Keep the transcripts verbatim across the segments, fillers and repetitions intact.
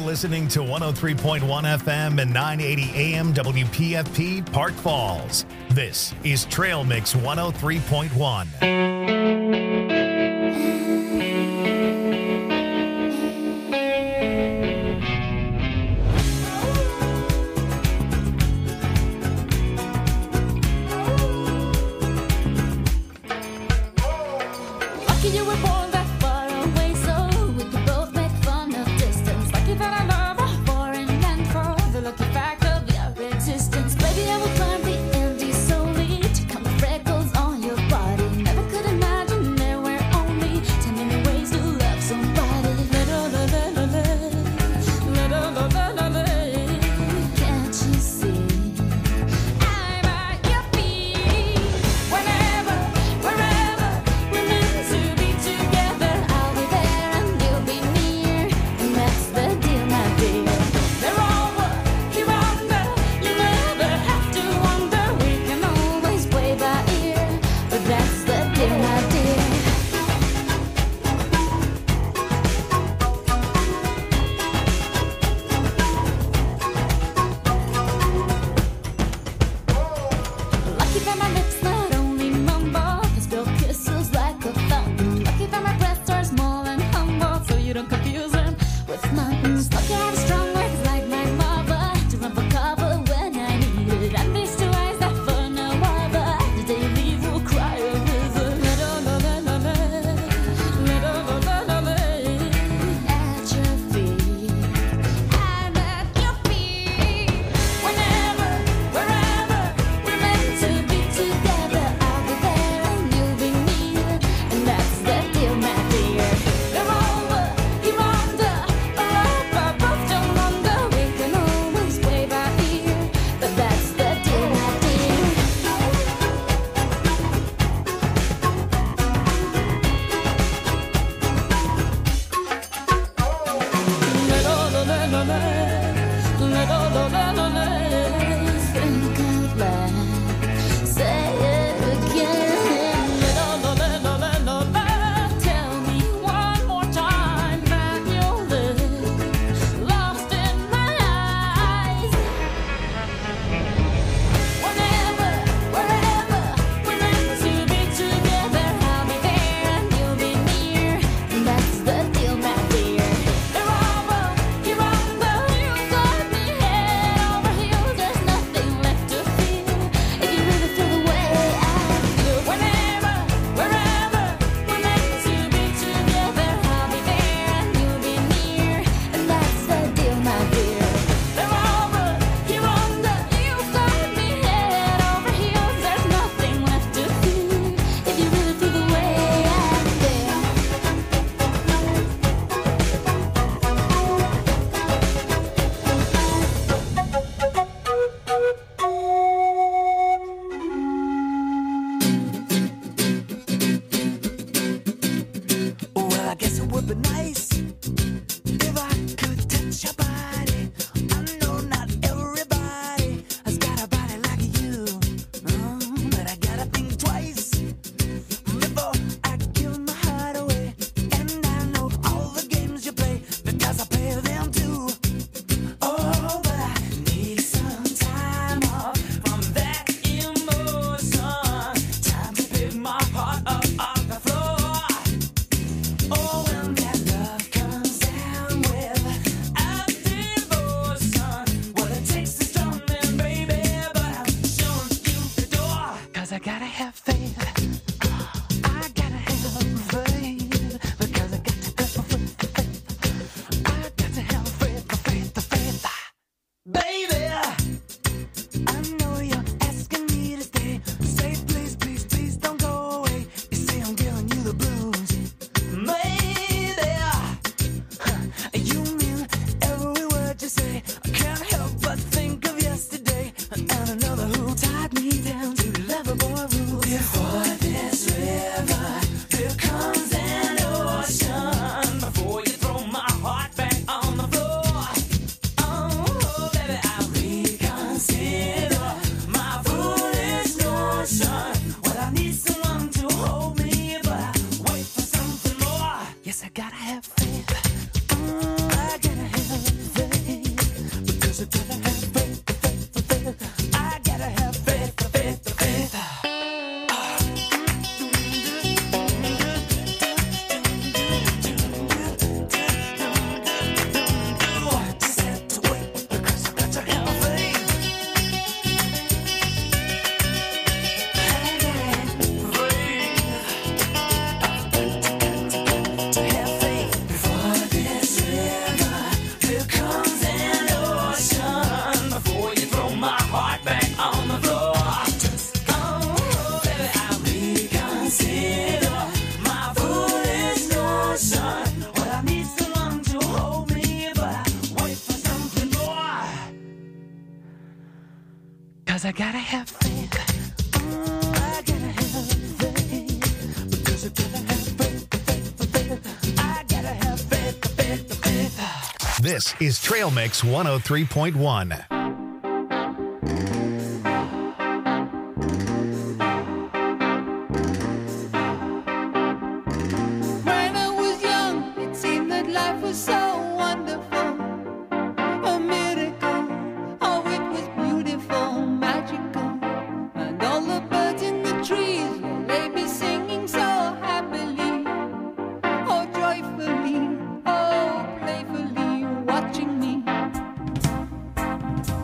listening to one oh three point one F M and nine eighty A M W P F P Park Falls. This is Trail Mix one oh three point one. Yes, I gotta have faith. Oh, I gotta have faith. 'cause I gotta have faith. Oh, I gotta have faith. Because I gotta have faith, faith, faith. I gotta have faith, faith, faith. This is Trail Mix one oh three point one. When I was young, it seemed that life was so wonderful. A miracle. Oh, it was beautiful, magical. And all the birds in the trees, well, they be singing so happily. Oh, joyfully, oh, playfully, watching me.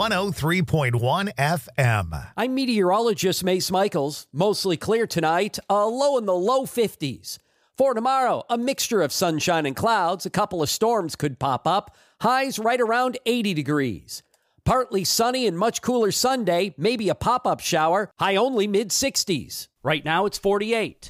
one oh three point one F M. I'm meteorologist Mace Michaels. Mostly clear tonight, a low in the low fifties. For tomorrow, a mixture of sunshine and clouds. A couple of storms could pop up. Highs right around eighty degrees. Partly sunny and much cooler Sunday, maybe a pop-up shower. High only mid sixties. Right now it's forty-eight.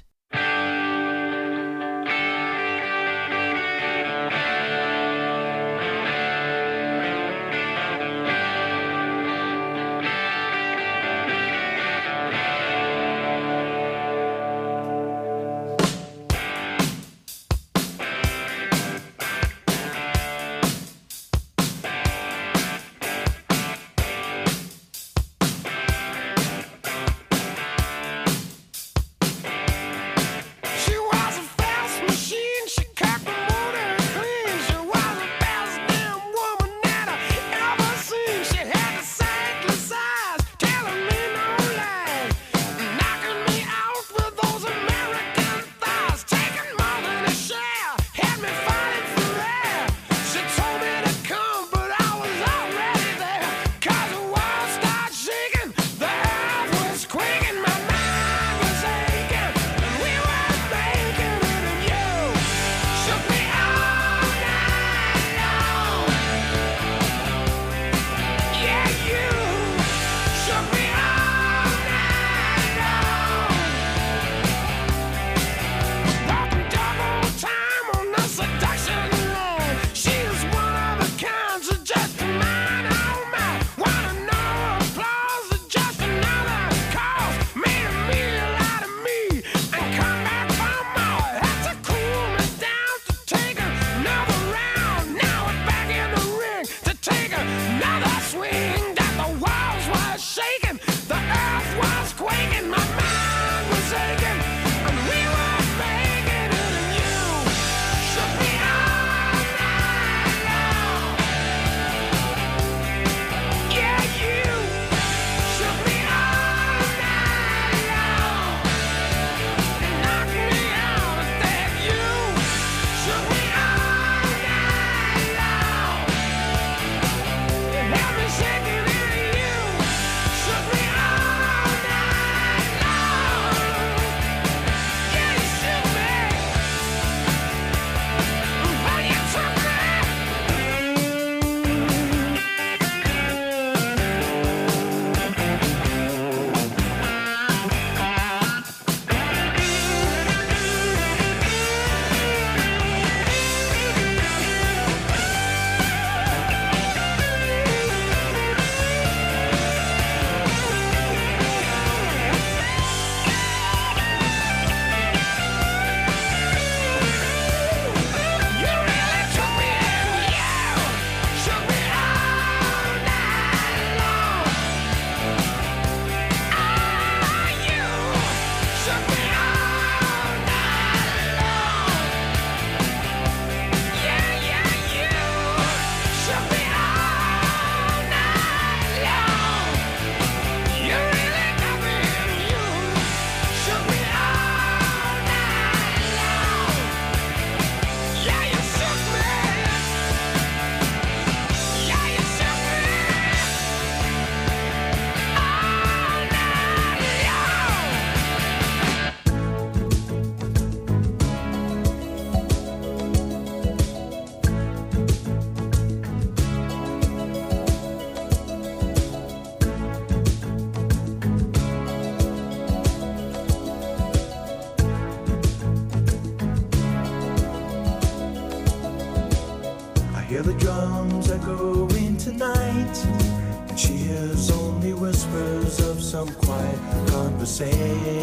Hear the drums echoing tonight, and she hears only whispers of some quiet conversation.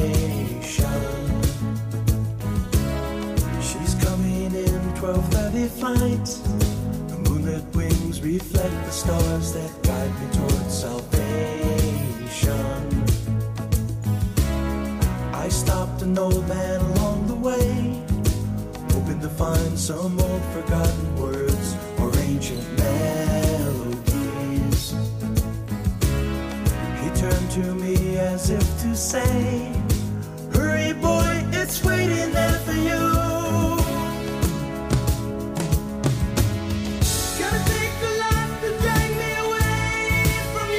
She's coming in twelve thirty flight. The moonlit wings reflect the stars that guide me towards salvation. I stopped an old man along the way, hoping to find some old forgotten words or ancient melodies. He turned to me as if to say, hurry boy, it's waiting there for you. Gonna take a lot to drag me away from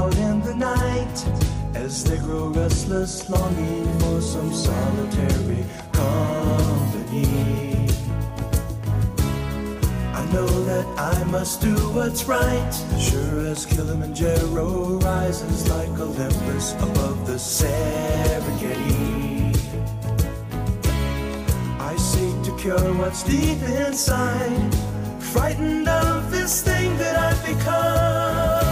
out in the night as they grow restless, longing for some solitary company. I know that I must do what's right, sure as Kilimanjaro rises like Olympus above the Serengeti. I seek to cure what's deep inside, frightened of this thing that I've become.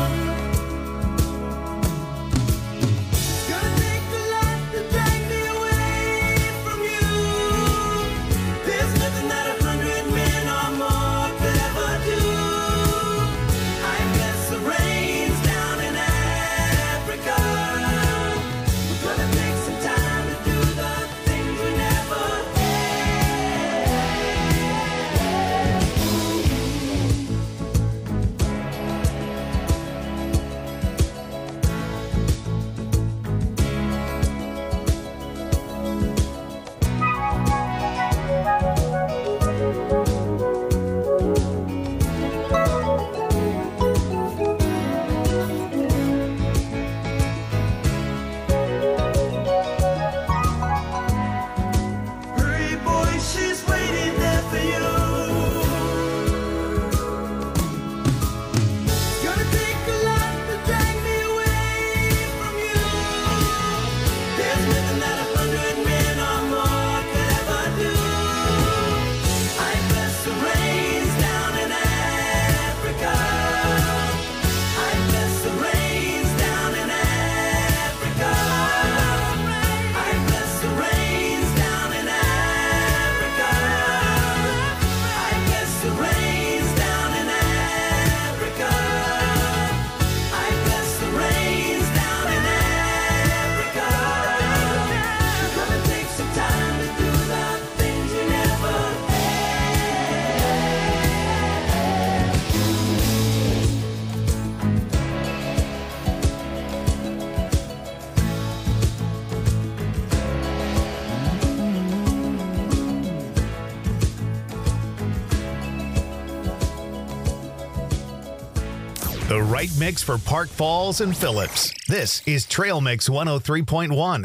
The right mix for Park Falls and Phillips. This is Trail Mix one oh three point one.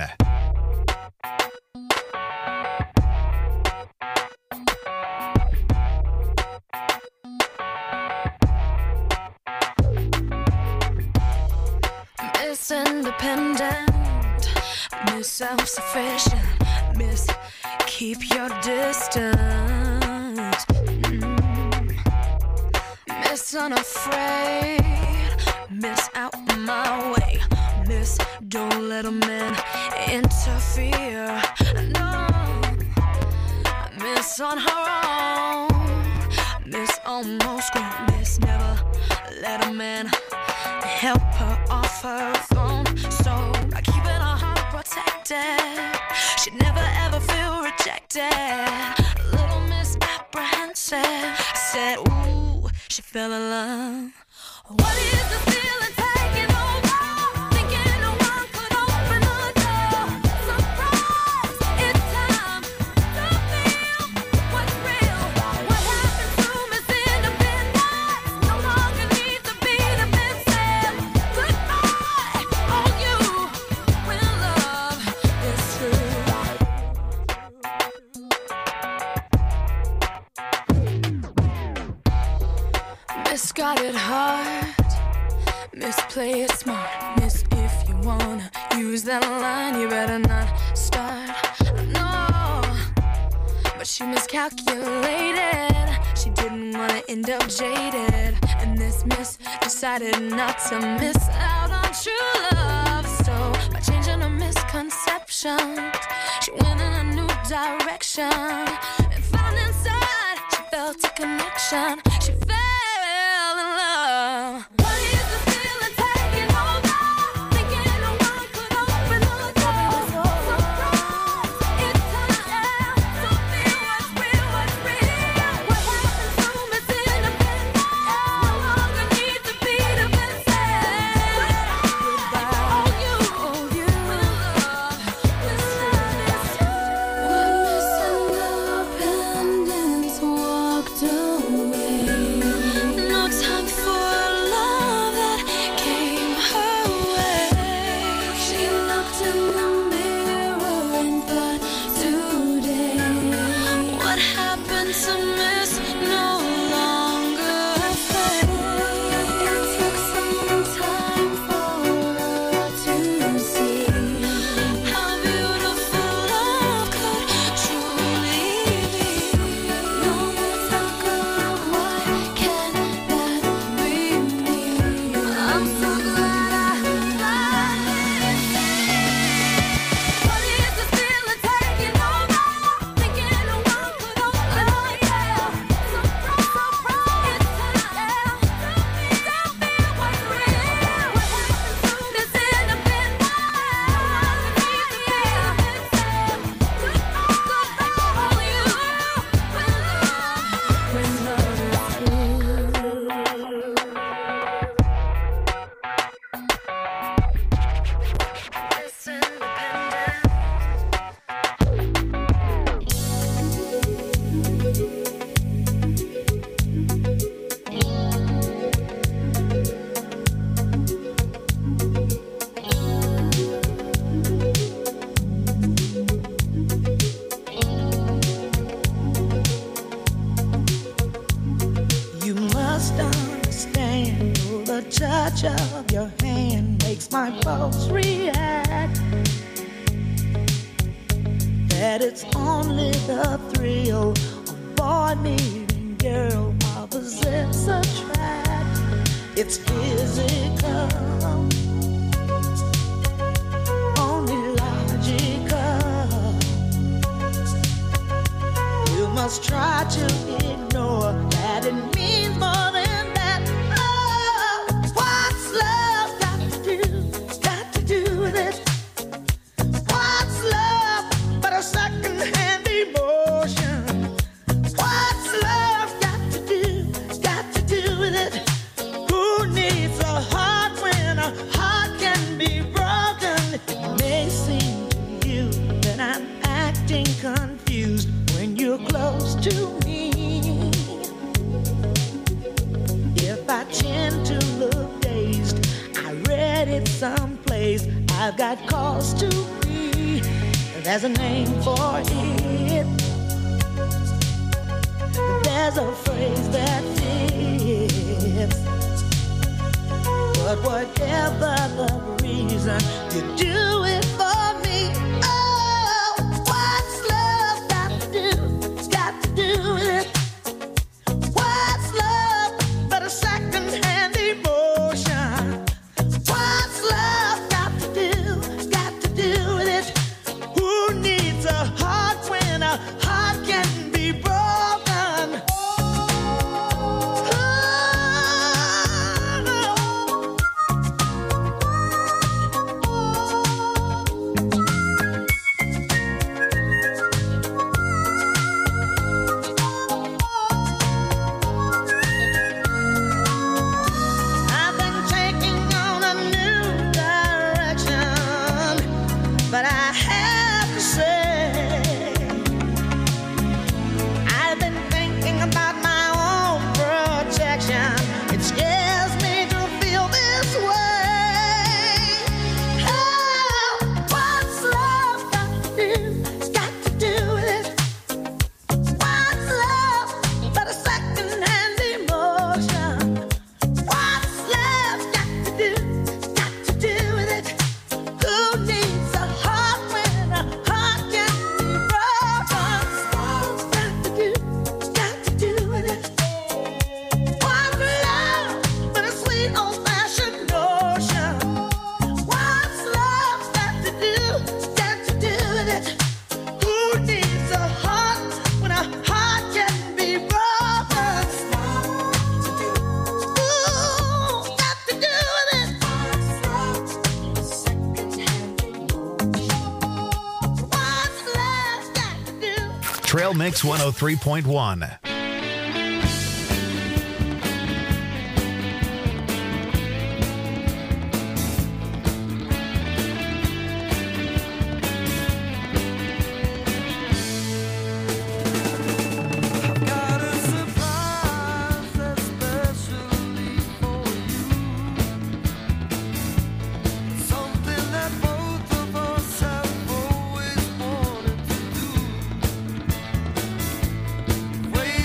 Miss Independent, Miss Self-Sufficient, Miss Keep Your Distance, mm. Miss Unafraid, Miss Out My Way, Miss Don't Let a Man Interfere, no, Miss On Her Own, Miss Almost Grown, Miss Never Let a Man help her off her throne. So by keeping her heart protected, she'd never ever feel rejected. A little misapprehensive, I said, ooh, she fell in love. What is the feeling taking over? Thinking no one could open the door. Surprise, it's time to feel what's real. What happened to Miss Independence? No longer need to be defensive. Goodbye, all you when love is true. Miss got it hard, Miss play it smart, Miss if you wanna use that line, you better not start, no. But she miscalculated, she didn't wanna end up jaded, and this miss decided not to miss out on true love. So by changing her misconceptions, she went in a new direction, and found inside she felt a connection. She fell in love. What is the feeling taking over? Thinking no one could open the door. Surprise, it's time to feel what's real, what's real. What happened to Miss Independence? No longer need to be defensive. Goodbye, all you, all you when love is true. When Miss Independence walked away, no time for love. makes my pulse react. That it's only the thrill of boy meeting girl, opposites attract. It's physical, only logical. You must try to ignore that it means more than that. Oh, what's love got to do, got to do with it? What's love but a second-hand emotion? What's love got to do, got to do with it? Who needs a heart when a heart can be broken? It may seem to you that I'm acting confused when you're close to me. If I tend to look dazed, I read it someplace. I've got cause to be. There's a name for it. There's a phrase that fits. But whatever the reason, you do it for me. Oh, what's love got to do? Got to do with it. What's love but a second-hand emotion? What's love got to do? Got to do with it. Who needs a heart when a heart can be broken? I've been taking on a new direction, but I have to say, I've been thinking about my own protection. It scares me to feel this way. Oh, what's love got to do? Got to do with it. What's love but a second-hand emotion? What's love got to do? Got to do with it. Who needs a heart when a heart can be broken? What's got to do? Got to do with it. What's love but a sweet old-fashioned notion? What's love got to do? Got to do with it. Who needs a heart when a heart can be broken? Ooh, got to do with it. What's love got to do? Trail Mix one oh three point one. Got a surprise especially for you. Something that both of us have always wanted to do. Wait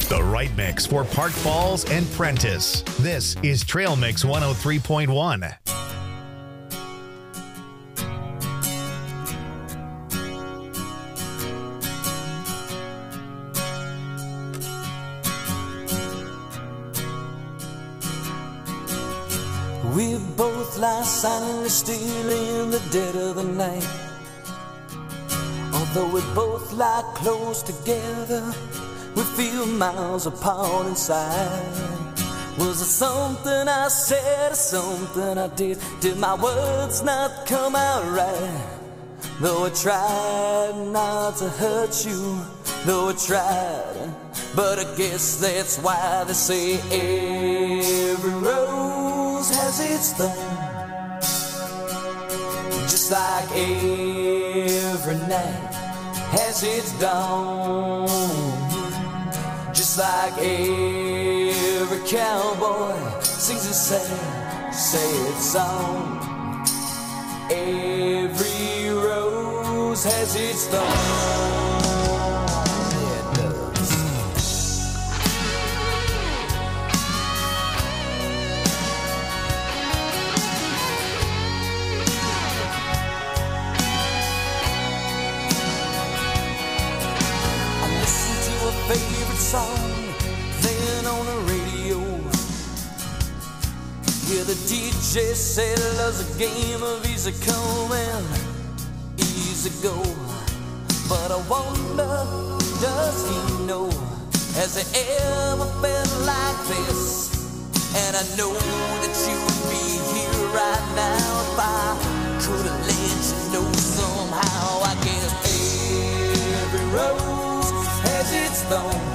The right mix for Park Falls and Prentice. This is Trail Mix one oh three point one. We both lie silently still in the dead of the night. Although we both lie close together, we feel miles apart inside. Was it something I said or something I did? Did my words not come out right? Though I tried not to hurt you, though I tried, but I guess that's why they say every rose has its thorn. Just like every night has its dawn. Just like every cowboy sings a sad, sad song. Every rose has its thorn. Yeah, it does. I listen to a favorite song, then on the radio. Yeah, the D J said love's a game of easy come and easy go. But I wonder, does he know? Has he ever felt like this? And I know that you would be here right now if I could have let you know somehow. I guess every rose has its thorn.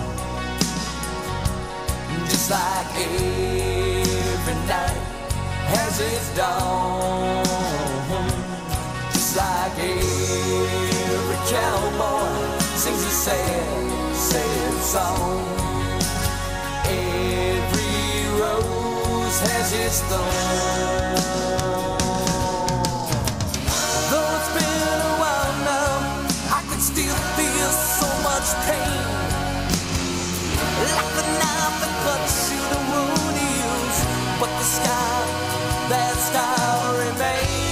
Just like every night has its dawn. Just like every cowboy sings a sad, sad song. Every rose has its thorn. Though it's been a while now, I can still feel so much pain. Like the knife that cuts through the wound heals, but the scar, that scar remains.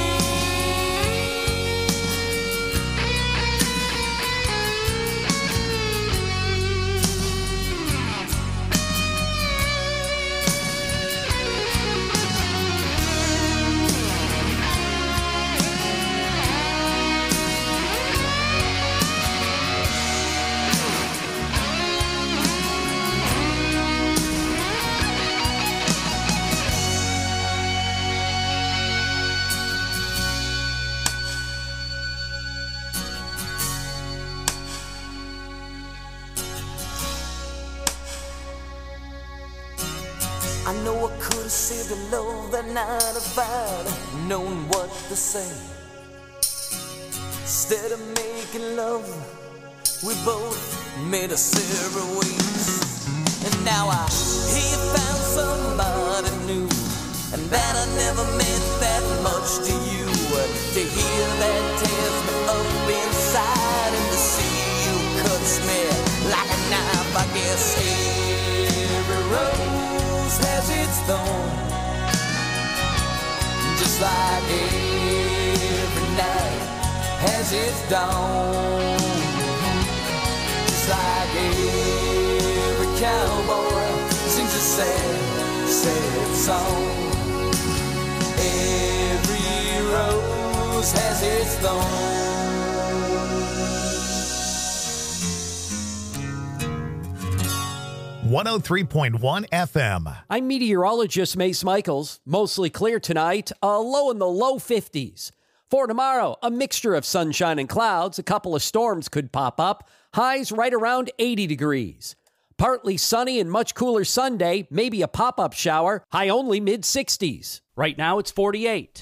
I know I could have saved a love that night if I'd known what to say. Instead of making love, we both made us separate ways. And now I hear you found somebody new, and that I never meant that much to you. To hear that tears me up inside, and to see you cuts me like a knife. I guess every rose has its thorn. Just like every night has its dawn. Just like every cowboy sings a sad, sad song. Every rose has its thorn. one oh three point one F M. I'm meteorologist Mace Michaels. Mostly clear tonight, a low in the low fifties. For tomorrow, a mixture of sunshine and clouds. A couple of storms could pop up. Highs right around eighty degrees. Partly sunny and much cooler Sunday. Maybe a pop-up shower. High only mid sixties. Right now it's forty-eight.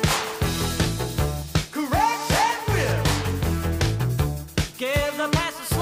Give the passes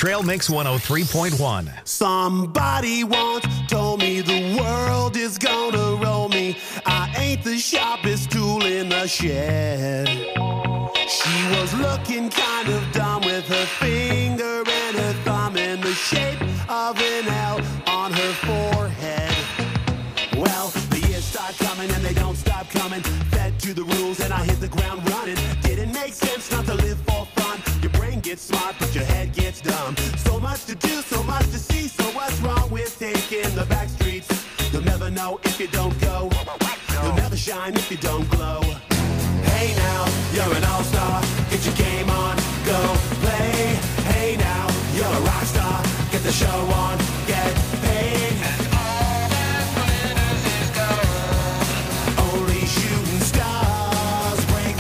Trail Mix one oh three point one. Somebody once told me the world is gonna roll me. I ain't the sharpest tool in the shed. She was looking kind of dumb with her finger and her thumb in the shape of an L on her forehead. Well, the years start coming and they don't stop coming. Fed to the rules and I hit the ground running. Didn't make sense not to live for fun. Your brain gets smart but your head gets dumb. So much to do, so much to see. So what's wrong with taking the back streets? You'll never know if you don't go. You'll never shine if you don't glow. Hey now, you're an all-star. Get your game on, go play. Hey now, you're a rock star. Get the show on, get paid. And all that glitters is gold. Only shooting stars break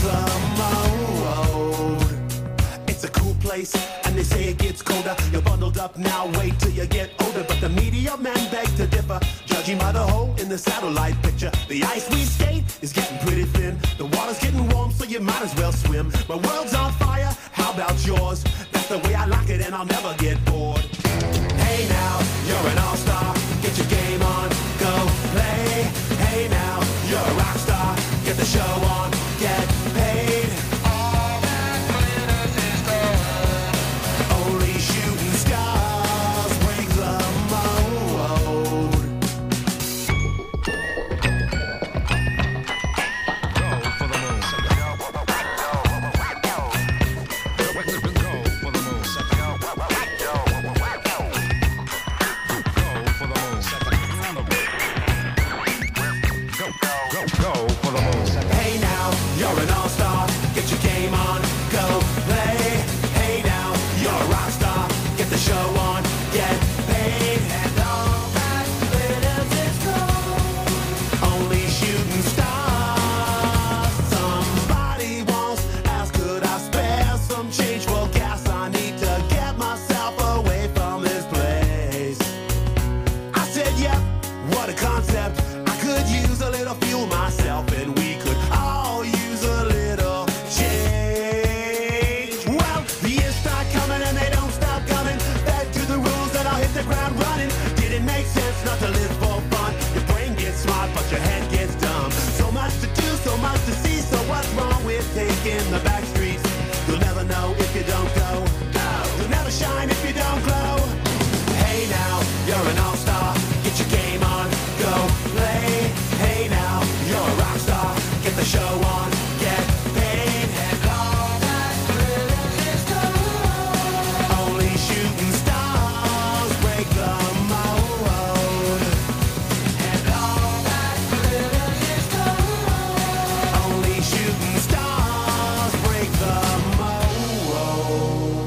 the mold. It's a cool place, and they say it gets colder. You're bundled up now, wait till you get older. But the media men beg to differ. Judging by the hole in the satellite picture, the ice we skate is getting pretty thin. The water's getting warm, so you might as well swim. My world's on fire, how about yours? That's the way I like it, and I'll never get bored. Hey now, you're an all-star. Get your game on, go play. Hey now, you're a rock star. Get the show on, get paid. All that glitters is gold. Only shooting stars break the mold. Hey now, you're an all-star. Get your game on, go play. Hey now, you're a rock star. Get the show on, get paid. And all that glitters is gold. Only shooting stars. Somebody once asked, could I spare some change for gas? I need to get myself away from this place. I said, yep, what a concept. I could use a little fuel myself, and we could all use a little change. Well, the years start coming and they don't stop coming. Back to the rules and I'll hit the ground running. Didn't make sense not to live for fun. Your brain gets smart but your head gets dumb. So much to do, so much to see. So what's wrong with taking the back streets? You'll never know if you don't go. You'll never shine if you don't glow. Hey now, you're an all-star. Get your game on, go play. Hey now, you're a rock star. Get the show on, get paid. And all that glitters is gold. Only shooting stars break the mold. And all that glitters is gold. Only shooting stars break the mold.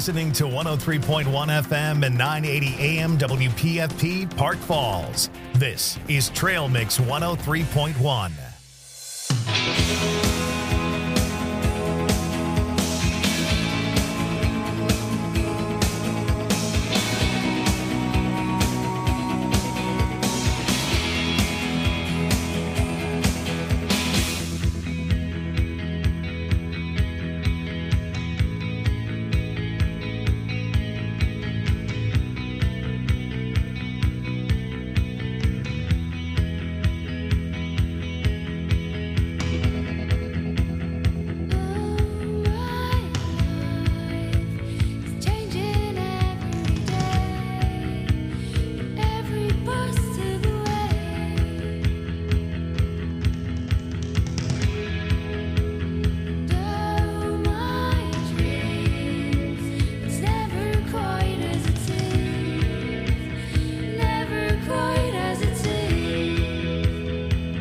listening to one oh three point one F M and nine eighty A M W P F P Park Falls. This is Trail Mix one oh three point one.